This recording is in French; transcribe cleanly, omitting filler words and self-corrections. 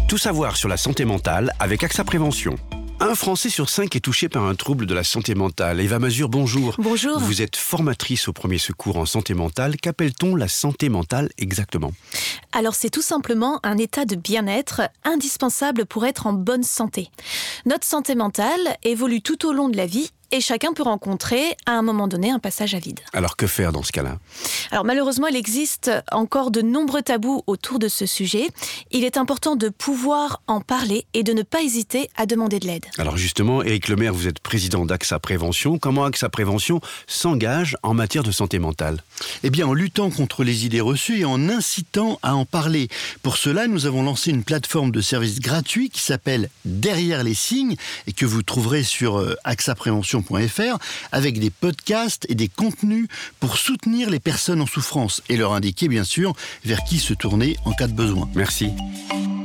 Tout savoir sur la santé mentale avec AXA Prévention. Un Français sur 5 est touché par un trouble de la santé mentale. Eva Mazur, bonjour. Bonjour. Vous êtes formatrice au premier secours en santé mentale. Qu'appelle-t-on la santé mentale exactement ? Alors c'est tout simplement un état de bien-être indispensable pour être en bonne santé. Notre santé mentale évolue tout au long de la vie et chacun peut rencontrer à un moment donné un passage à vide. Alors que faire dans ce cas-là ? Alors malheureusement, il existe encore de nombreux tabous autour de ce sujet. Il est important de pouvoir en parler et de ne pas hésiter à demander de l'aide. Alors justement, Éric Lemaire, vous êtes président d'AXA Prévention. Comment AXA Prévention s'engage en matière de santé mentale ? Eh bien, en luttant contre les idées reçues et en incitant à en parler. Pour cela, nous avons lancé une plateforme de services gratuits qui s'appelle Derrière les signes et que vous trouverez sur axaprévention.fr avec des podcasts et des contenus pour soutenir les personnes en souffrance et leur indiquer bien sûr vers qui se tourner en cas de besoin. Merci.